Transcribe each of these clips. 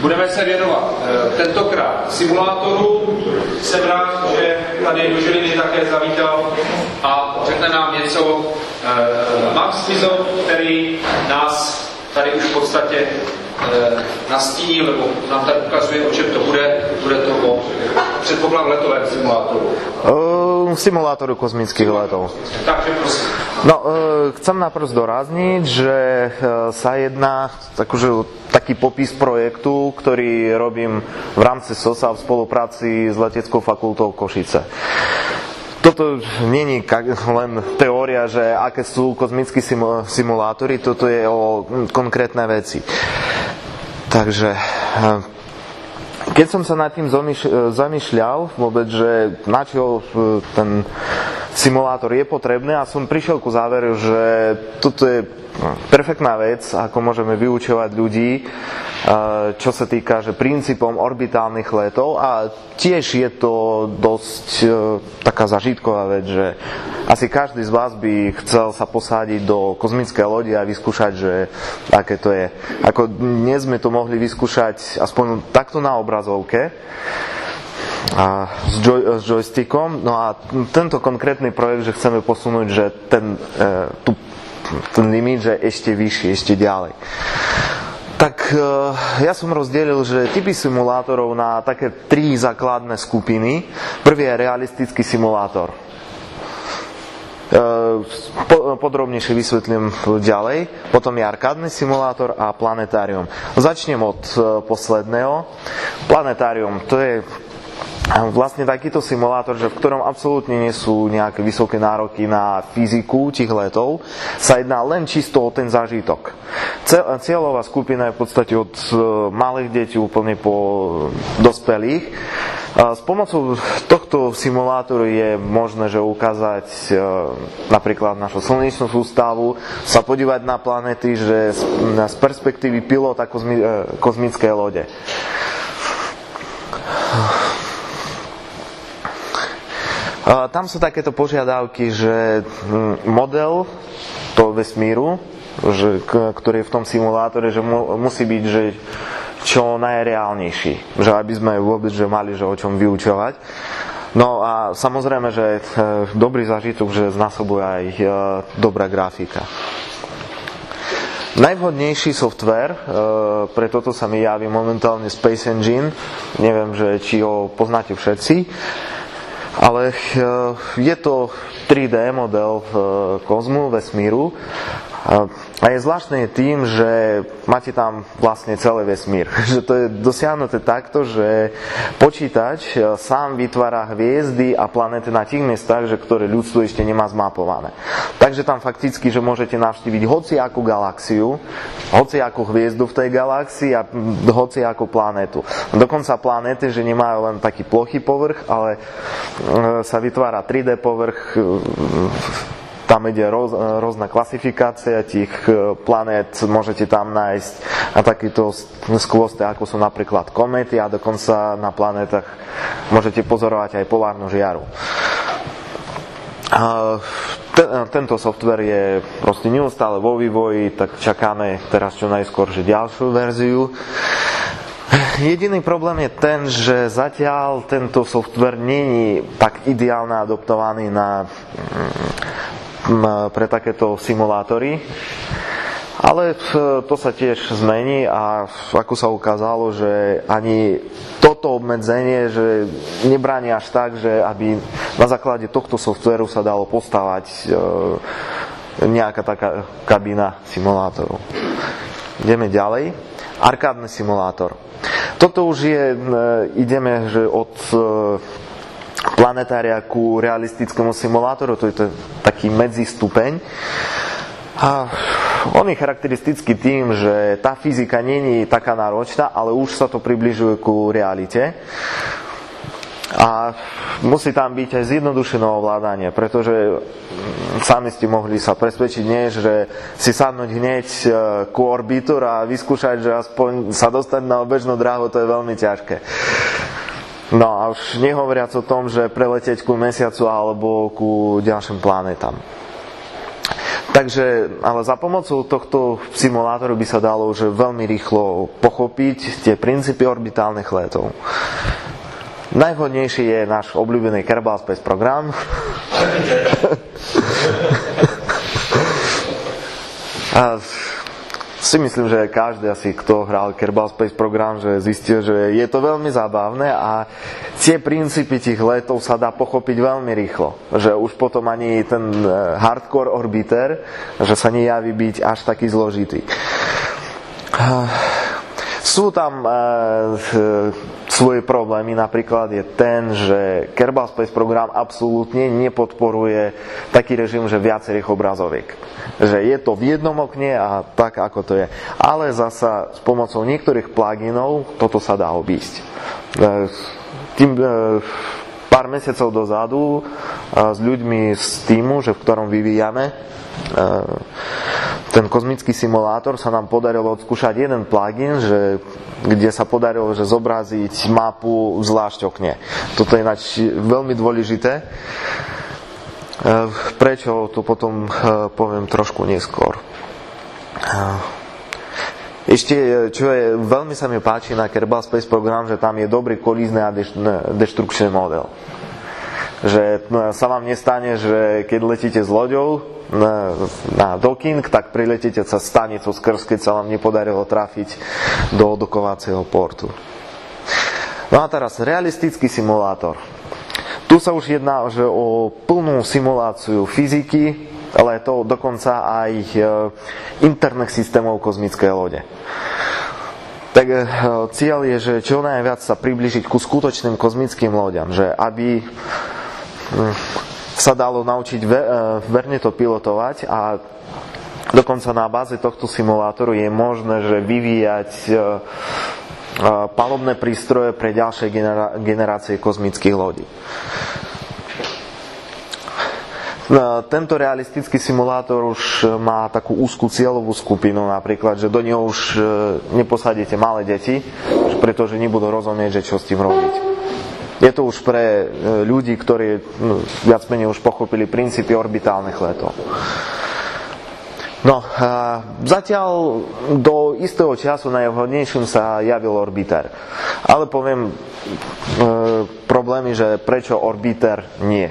Budeme se věnovat tentokrát simulátoru. Jsem rád, že tady do Žiliny také zavítal a řekne nám něco Max Mizot, který nás tady už v podstatě nastínil, nebo nám tady ukazuje, o čem to bude. Bude to o, předpokládám, letovém simulátoru. Simulátoru kozmických letov. Takže prosím. No, chcem najprv zdôrazniť, že sa jedná taký popis projektu, ktorý robím v rámci SOSA v spolupráci s Leteckou fakultou Košice. Toto nie je len teória, že aké sú kozmické simulátory, toto je o konkrétne veci. Takže keď som sa nad tým zamýšľal vôbec, že na čo ten simulátor je potrebný, a som prišiel ku záveru, že toto je perfektná vec, ako môžeme vyučovať ľudí, čo sa týka že princípom orbitálnych letov, a tiež je to dosť taká zažitková vec, že asi každý z vás by chcel sa posadiť do kozmickej lode a vyskúšať, že aké to je. Ako dnes sme to mohli vyskúšať aspoň takto na obrazovke a s joystickom. No a tento konkrétny projekt, že chceme posunúť, že ten limit, že ešte vyšší, ešte ďalej. Tak ja som rozdelil, že typy simulátorov na také 3 základné skupiny. Prvý je realistický simulátor. Podrobnejšie vysvetlím ďalej. Potom je arkádny simulátor a planetárium. Začnem od posledného. Planetárium, to je vlastne takýto simulátor, že v ktorom absolútne nie sú nejaké vysoké nároky na fyziku tých letov, sa jedná len čisto o ten zážitok. Cieľová skupina je v podstate od malých detí úplne po dospelých. S pomocou tohto simulátoru je možné, že ukázať napríklad našu slnečnú sústavu, sa podívať na planety, že z perspektívy pilota kozmickej lode. Tam sú takéto požiadavky, že model toho vesmíru, ktorý je v tom simulátore, že musí byť že čo najreálnejší, že aby sme vôbec že mali že o čom vyučovať. No a samozrejme, že dobrý zážitok, že znásobuje aj dobrá grafika. Najvhodnejší software, pre toto sa mi javí momentálne Space Engine, neviem, že či ho poznáte všetci, ale je to 3D model kozmu, vesmíru, a je zvláštne tým, že máte tam vlastne celý vesmír. Že to je dosiahnuté takto, že počítač sám vytvára hviezdy a planéty na tých miestach, že ktoré ľudstvo ešte nemá zmapované. Takže tam fakticky, že môžete navštíviť hociakú galaxiu, hociakú hviezdu v tej galaxii a hociakú planétu. Dokonca planéty, že nemajú len taký plochý povrch, ale sa vytvára 3D povrch. Tam ide rôzna klasifikácia tých planét, môžete tam nájsť a takýto skvosty, ako sú napríklad kométy, a dokonca na planétach môžete pozorovať aj polárnu žiaru. Tento software je proste neustále vo vývoji, tak čakáme teraz čo najskôr že ďalšiu verziu. Jediný problém je ten, že zatiaľ tento software nie je tak ideálne adoptovaný pre takéto simulátory, ale to sa tiež zmení, a ako sa ukázalo, že ani toto obmedzenie, že nebráni až tak, že aby na základe tohto softvéru sa dalo postavať nejaká taká kabína simulátorov. Ideme ďalej. Arkádny simulátor. Toto už ideme že od planetária ku realistickému simulátoru, to je taký medzistupeň. A on je charakteristický tým, že tá fyzika nie je taká náročná, ale už sa to približuje ku realite. A musí tam byť aj zjednodušené ovládanie, pretože sami ste mohli sa presvedčiť, nie, že si sadnúť hneď ku orbitor a vyskúšať, že aspoň sa dostať na obežnú dráhu, to je veľmi ťažké. No a už nehovoriac o tom, že preletieť ku mesiacu alebo ku ďalším planétam. Takže, ale za pomocou tohto simulátoru by sa dalo že veľmi rýchlo pochopiť tie princípy orbitálnych letov. Najvhodnejší je náš obľúbený Kerbal Space Program. A si myslím, že každý asi, kto hral Kerbal Space Program, že zistil, že je to veľmi zábavné a tie princípy tých letov sa dá pochopiť veľmi rýchlo. Že už potom ani ten hardcore orbiter, že sa nejaví byť až taký zložitý. Sú tam svoje problémy, napríklad je ten, že Kerbal Space Program absolútne nepodporuje taký režim, že viacerých obrazoviek. Že je to v jednom okne a tak, ako to je. Ale zasa s pomocou niektorých pluginov toto sa dá obísť. Pár mesiacov dozadu s ľuďmi z týmu, v ktorom vyvíjame ten kozmický simulátor, sa nám podarilo odskúšať jeden plugin, kde sa podarilo zobraziť mapu zvlášť okne. Toto je ináč veľmi dôležité. Prečo, to potom poviem trošku neskôr. Ešte, čo je, veľmi sa mi páči na Kerbal Space Program, že tam je dobrý kolízny a deštrukčný model. Že sa vám nestane, že keď letíte s loďou na docking, tak priletíte sa stanicou skrz, keď sa vám nepodarilo trafiť do dokovacieho portu. No a teraz realistický simulátor. Tu sa už jedná o plnú simuláciu fyziky, ale to dokonca aj interných systémov kozmickej lode. Tak cieľ je, že čo najviac sa priblížiť ku skutočným kozmickým loďam, že aby sa dalo naučiť verne to pilotovať a dokonca na báze tohto simulátoru je možné, že vyvíjať palubné prístroje pre ďalšie generácie kozmických lodí. Tento realistický simulátor už má takú úzkú cieľovú skupinu, napríklad, že do neho už neposadíte malé deti, pretože nebudú rozumieť, že čo s tým robiť. Je to už pre ľudí, ktorí viac menej už pochopili princípy orbitálnych letov. No, zatiaľ do istého času najvhodnejším sa javil orbiter. Ale poviem problémy, že prečo orbiter nie.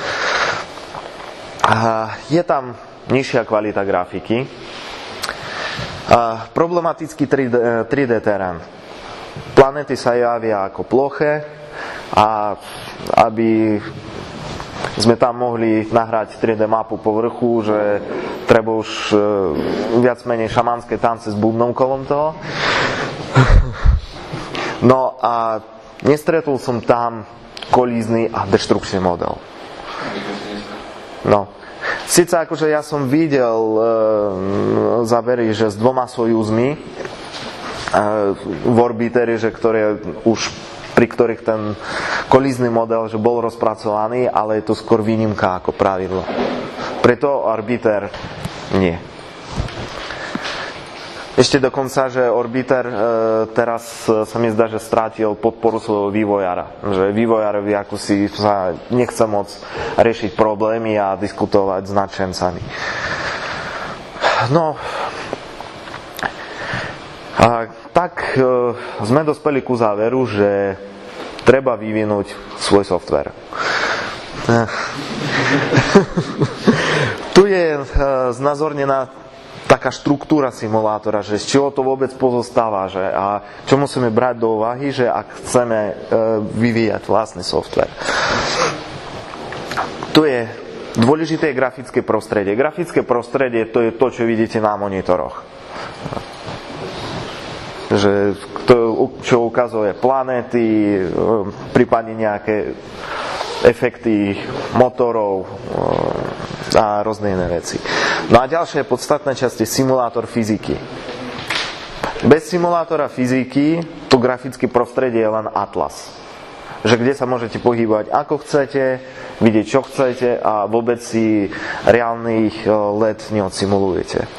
Je tam nižšia kvalita grafiky. Problematický 3D terén. Planety sa javia ako ploché a aby sme tam mohli nahrať 3D mapu povrchu, že treba už viac menej šamanské tance s bubnom kolom toho. No a nestretol som tam kolízny a deštrukčný model. No. Sice akože ja som videl zábery, že s 2 Sojuzmi v orbiteri, že ktoré už pri ktorých ten kolízny model že bol rozpracovaný, ale je to skôr výnimka ako pravidlo. Preto orbiter nie. Ešte dokonca, že orbiter teraz sa mi zdá, že strátil podporu svojho vývojára. Že vývojárovi ako si sa nechce moc riešiť problémy a diskutovať s nadšencami. No, tak sme dospeli ku záveru, že treba vyvinúť svoj software. Tu je znázornená taká štruktúra simulátora, že z čoho to vôbec pozostáva, že a čo musíme brať do úvahy, že ak chceme vyvíjať vlastný software. Tu je dôležité grafické prostredie. Grafické prostredie to je to, čo vidíte na monitoroch. Že čo ukazuje planéty, prípadne nejaké efekty motorov a rôzne iné veci. No a ďalšia podstatná časť je simulátor fyziky. Bez simulátora fyziky to grafické prostredie je len atlas. Že kde sa môžete pohybovať ako chcete, vidieť čo chcete a vôbec si reálny let neodsimulujete.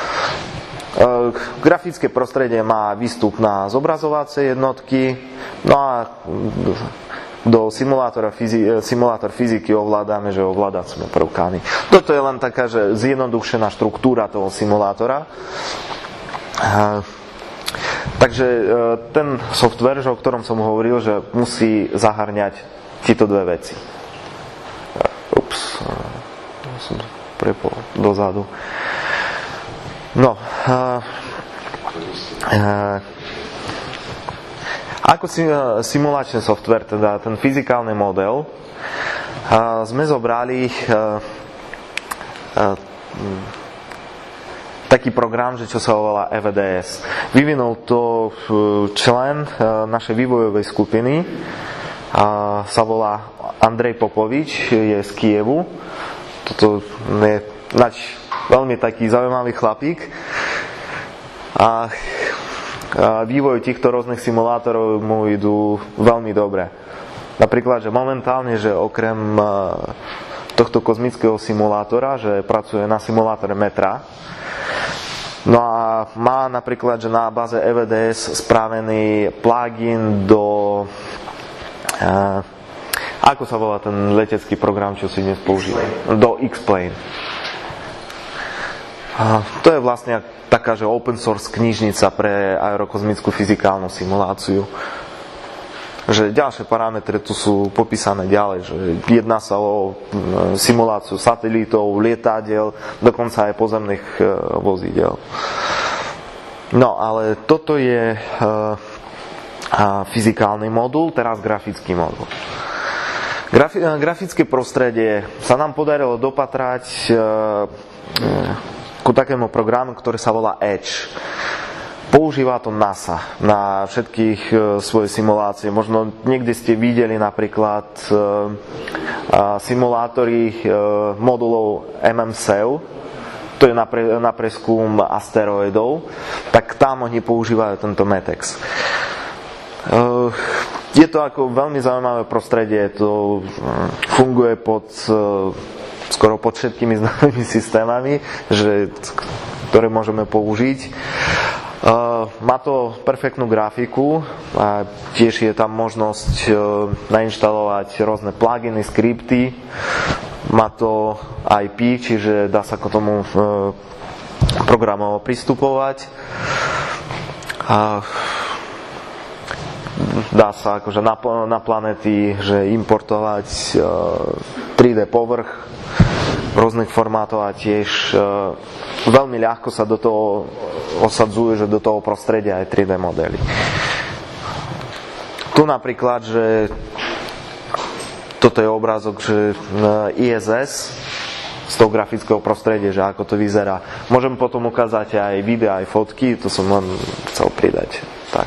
Grafické prostredie má výstup na zobrazovacie jednotky, no a simulátor fyziky ovládame, že ovládacími prvkami. Toto je len taká, že zjednodušená štruktúra toho simulátora. Takže ten software, o ktorom som hovoril, že musí zahrňať tieto dve veci. Som prepol dozadu. No, ako simulačný software, teda ten fyzikálny model, sme zobrali taký program, že čo sa volá EVDS. Vyvinul to člen našej vývojovej skupiny, sa volá Andrej Popovič, je z Kievu. Toto je veľmi taký zaujímavý chlapík. A vývoj týchto rôznych simulátorov mu idú veľmi dobre. Napríklad, že momentálne, že okrem tohto kozmického simulátora, že pracuje na simulátore metra, no a má napríklad, že na báze EVDS spravený plugin do ako sa volá ten letecký program, čo si dnes používa? Do X-Plane. To je vlastne taká, že open source knižnica pre aerokozmickú fyzikálnu simuláciu. Že ďalšie parametre tu sú popísané ďalej, že jedná sa o simuláciu satelitov, lietadiel, dokonca aj pozemných vozidel. No, ale toto je fyzikálny modul, teraz grafický modul. Grafické prostredie sa nám podarilo dopatrať ku takému programu, ktorý sa volá Edge. Používa to NASA na všetkých svoje simulácie. Možno niekde ste videli napríklad simulátory modulov MMSEU, to je na preskum asteroidov, tak tam oni používajú tento METEX. Je to ako veľmi zaujímavé prostredie, to funguje skoro pod všetkými známymi systémami, ktoré môžeme použiť. Má to perfektnú grafiku a tiež je tam možnosť nainštalovať rôzne pluginy, skripty. Má to IP, čiže dá sa k tomu programovo pristupovať. Dá sa akože na planety že importovať 3D povrch rôznych formátov a tiež veľmi ľahko sa do toho osadzuje, že do toho prostredia aj 3D modely. Tu napríklad, že toto je obrázok, že ISS z toho grafického prostredia, že ako to vyzerá. Môžem potom ukázať aj videa, aj fotky, to som len chcel pridať. Tak.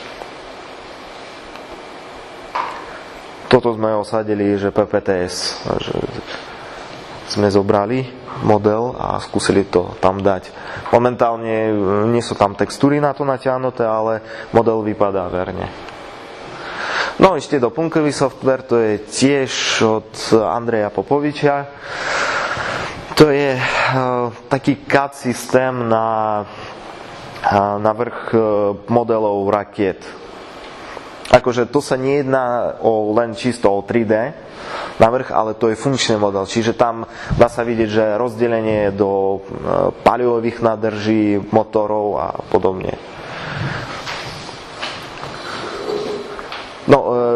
Toto sme osadili, že PPTS, že sme zobrali model a skúsili to tam dať. Momentálne nie sú tam textúry na to natiahnuté, ale model vypadá verne. No ešte doplnkový software, to je tiež od Andreja Popoviča. To je taký CAD systém na vrch modelov rakiet. Akože to sa nejedná len čisto o 3D navrch, ale to je funkčný model. Čiže tam dá sa vidieť, že rozdelenie do palivových nádrží, motorov a podobne. No,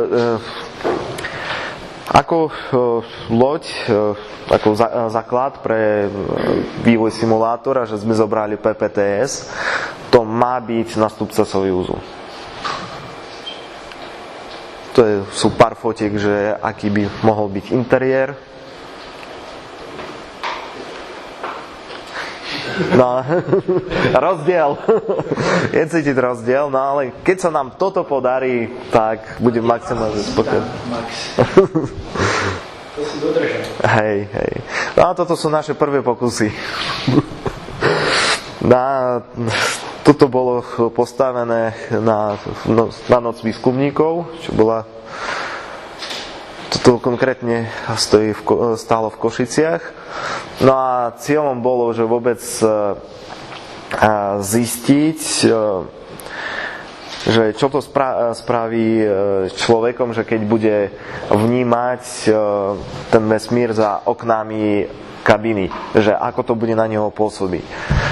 ako loď, ako základ pre vývoj simulátora, že sme zobrali PPTS, to má byť nástupca Sojúzu. To sú pár fotiek, že aký by mohol byť interiér. No, rozdiel. Je cítiť rozdiel, no ale keď sa nám toto podarí, tak budem maximálne spokojný. To si dodržal. Hej. No a toto sú naše prvé pokusy. Toto bolo postavené na noc výskumníkov, čo bola... Toto konkrétne stálo v Košiciach. No a cieľom bolo, že vôbec zistiť, že čo to spraví s človekom, že keď bude vnímať ten vesmír za oknami kabiny, že ako to bude na neho pôsobiť.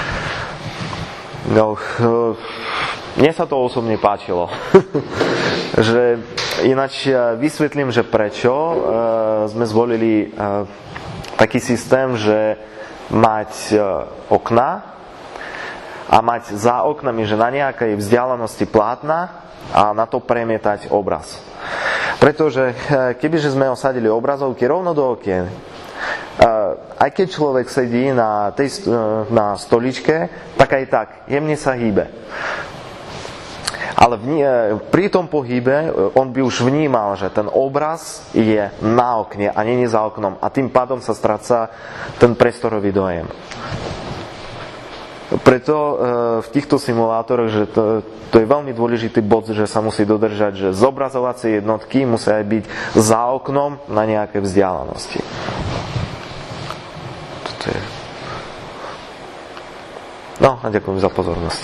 No, mne sa to osobne páčilo. Že ináč vysvetlím, že prečo sme zvolili taký systém, že mať okna a mať za oknami, že na nejakej vzdialenosti plátna a na to premietať obraz. Pretože kebyže sme osadili obrazovky rovno do okien, aj keď človek sedí na stoličke, tak aj tak jemne sa hýbe. Ale pri tom pohybe on by už vnímal, že ten obraz je na okne a nie za oknom a tým pádom sa stráca ten priestorový dojem. Preto v týchto simulátoroch, že to je veľmi dôležitý bod, že sa musí dodržať, že zobrazovacie jednotky musia byť za oknom na nejaké vzdialenosti. Toto je... No a ďakujem za pozornosť.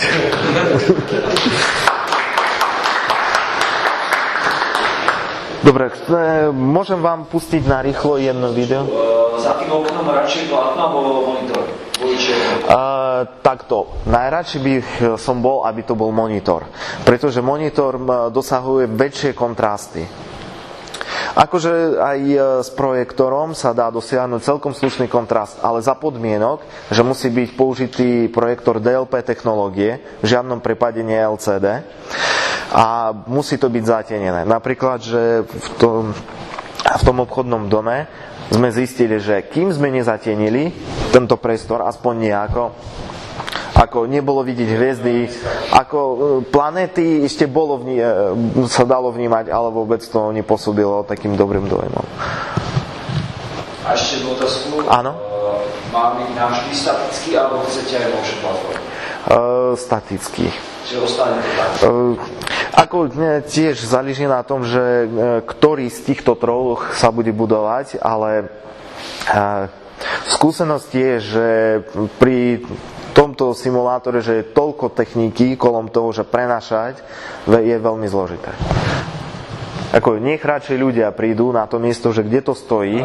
Dobre, môžem vám pustiť na rýchlo jedno video? Za tým oknom radšej plátno alebo monitor? Takto, najradšej by som bol, aby to bol monitor, pretože monitor dosahuje väčšie kontrasty. Akože aj s projektorom sa dá dosiahnuť celkom slušný kontrast, ale za podmienok, že musí byť použitý projektor DLP technológie, v žiadnom prípade nie LCD a musí to byť zatenené. Napríklad, že v tom obchodnom dome sme zistili, že kým sme nezatienili tento priestor, aspoň nejako, ako nebolo vidieť hviezdy, ako planéty ešte sa dalo vnímať, ale vôbec to nepôsobilo takým dobrým dojmom. A ešte jednu otázku. Áno? Má byť navždy statický, alebo chcete aj motion platform? Statický. Čiže ostane to tak? Ako tiež záleží na tom, že ktorý z týchto troch sa bude budovať, ale skúsenosť je, že pri tomto simulátore, že je toľko techniky kolom toho, že prenášať je veľmi zložité. Ako nech radšej ľudia prídu na to miesto, že kde to stojí.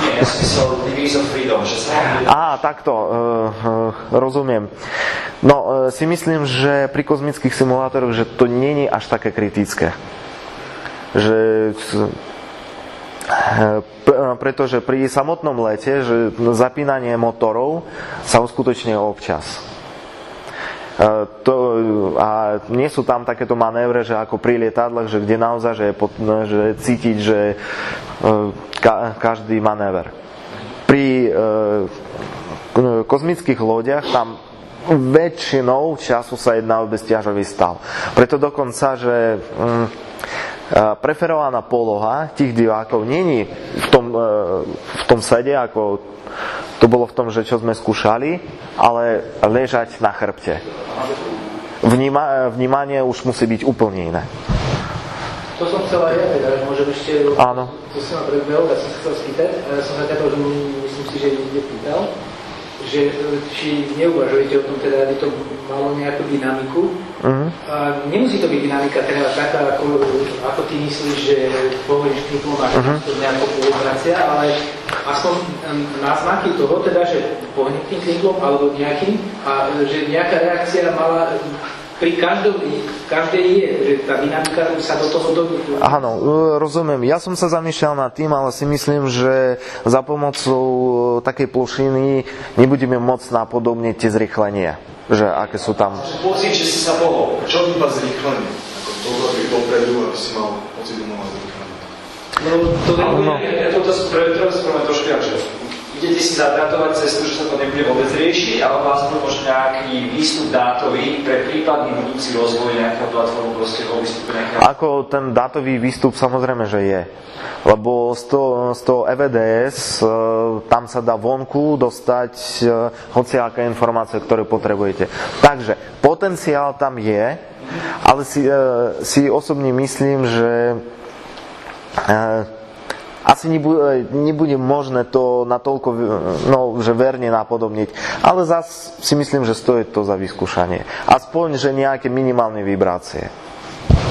Takto, rozumiem. No, si myslím, že pri kozmických simulátoroch, že to nie je až také kritické. Že pretože pri samotnom lete, že zapínanie motorov sa uskutočne občas. A nie sú tam takéto manévre, že ako pri lietadlách, že kde naozaj že cítiť, že každý manéver. Pri kozmických lodiach tam väčšinou času sa jedná o bezťažový stav. Preto dokonca, že preferovaná poloha tých divákov nie je v tom sede, ako to bolo v tom, že čo sme skúšali, ale ležať na chrbte. Vnímanie už musí byť úplne iné. To som chcel aj ja, teda, že môžem ešte... Áno. To si ma predbehol, ja som sa chcel spýtať, a ja som zakázal, že myslím si, že niekde pýtal, že či neuvažujete o tom, teda, aby to malo nejakú dynamiku. Nemusí to byť dynamika teda taká, ako ty myslíš, že pohoríš knihlom a to nejako obracia, ale aspoň náznaky toho, teda, že pohne tým knihlom alebo nejakým a že nejaká reakcia mala pri každej je, že tá dynamika sa do toho dobí. Áno, rozumiem. Ja som sa zamýšľal nad tým, ale si myslím, že za pomocou takej plošiny nebudeme môcť napodobniť tie zrýchlenia. Že aké sú tam... Pocit, že si sa pohol. Čo iba zrýchlenie? To by bol predu, aby si mal pocit, že mohla zrýchlenie. To je trošku jak, že idete si zatratovať cestu, že sa to nebude vôbec riešiť, ale vlastne možno nejaký výstup dátový pre prípadný budúci rozvoj nejakého platformu, proste ho výstupu nejakého... Ako ten dátový výstup samozrejme, že je. Lebo z toho EVDS tam sa dá vonku dostať hociaké informácie, ktoré potrebujete. Takže potenciál tam je, ale si osobne myslím, že asi nebude možné to natoľko že verne napodobniť. Ale zase si myslím, že stojí to za vyskúšanie. Aspoň, že nejaké minimálne vibrácie.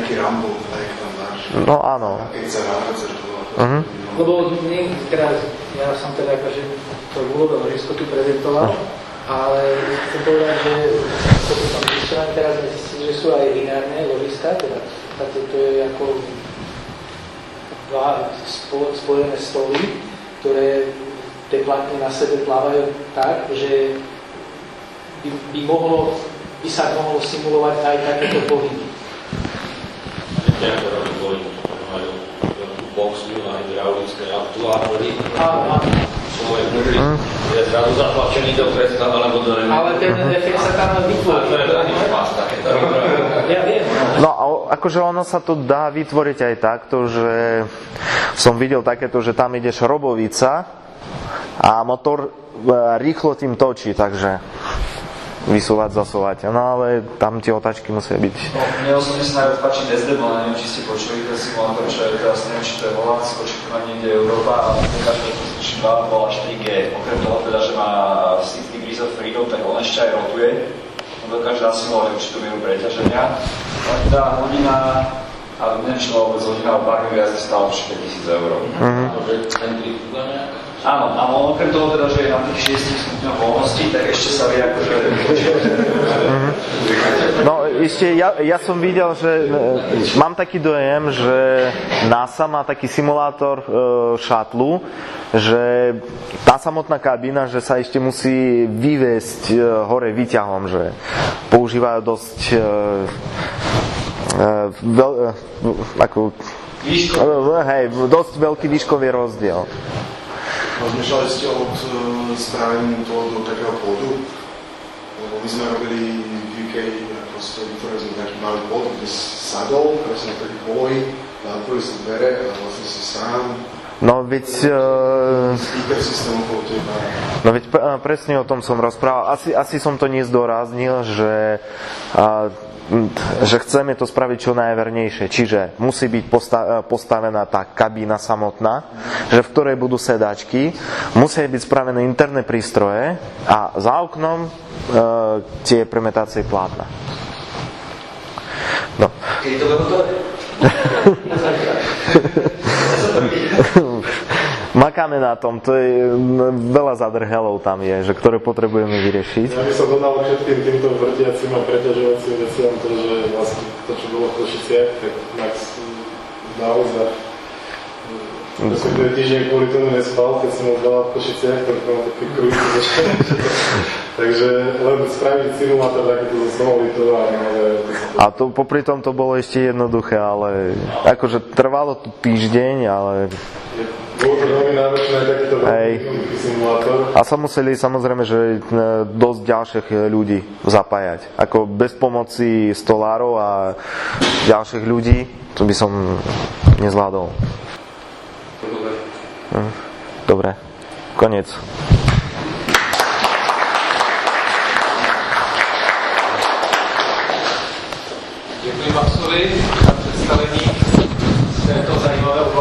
nejaký rambo, tak tam dáš. No áno. Keď sa rád Lebo teraz, ja som teda akože to úlové ložisko tu prezentoval, ale chcem povedať, že to tam vyšľam, teraz sme zistili, že sú aj lineárne ložiska, teda to je ako dva spojené stoly, ktoré tie platne na sebe plávajú tak, že by sa mohlo simulovať aj takéto pohyby. Boxu na hydraulické aktuátory. Áno. Človek je zrazu zatlačený do kresla alebo do remen. Ale ten efekt sa tam vytvorí. Ja viem. No a akože ono sa to dá vytvoriť aj takto, že som videl takéto, že tam ideš robovica a motor rýchlo tým točí, takže vysúvať, zasúvať. No ale tam tie otáčky musia byť. No, mne osobne sa najviac páči SDM, ale neviem, či ste počuli ten simulátor, čo je teraz, neviem, či to je Holandsko, či to má niekde Európa, ale každý 2 bola 4G. Okrem toho teda, že má 60 degrees of freedom, tak on ešte aj rotuje. On dokáže nasimulovať určitú mieru preťaženia. Ale teda hodina, a neviem, či to vôbec hodina o pár jazdy stále už 5 000 eur. Áno, a okrem toho teda, že je na tých 6 stupňoch voľnosti, tak ešte sa vie akože... No ešte ja som videl, že mám taký dojem, že NASA má taký simulátor šatlu, že tá samotná kabína, že sa ešte musí vyviesť hore výťahom, že používajú dosť dosť veľký výškový rozdiel. Rozmýšľali ste o spravení toho do takého pódu? Lebo my sme robili v UK, proste vytvorili sme taký malý pód, kde sadol, proste na taký polohy, otvorili si dvere a vlastne si sám. No veď... Speaker systém okolo teba. No veď presne o tom som rozprával. Asi som to nezdôraznil, že chceme to spraviť čo najvernejšie. Čiže musí byť postavená tá kabína samotná, že v ktorej budú sedačky, musia byť spravené interné prístroje a za oknom tie premetácie plátna. No. Keď to bude hotové? Makáme na tom, to je veľa zadrhelov tam je, že ktoré potrebujeme vyriešiť. Ja by som dodal všetkým týmto vrtiacim a preťažovacím veciam to, že vlastne to, čo bolo v Košiciach, tak Max naozaj som ten týždeň kvôli tomu nespal, keď som ho dala v Košiciach, tak mám také krúžky začali. Takže len spraviť simulátor takýto so somolitou a to popri tom to bolo ešte jednoduché, veľmi akože trvalo to týždeň, ale... Bolo to veľmi náročné takýto veľký simulátor. A sa museli samozrejme, že dosť ďalších ľudí zapájať. Ako bez pomoci stolárov a ďalších ľudí, to by som nezvládol. Dobre, koniec. Ďakujem Maxovi za predstavení tejto zaujímavého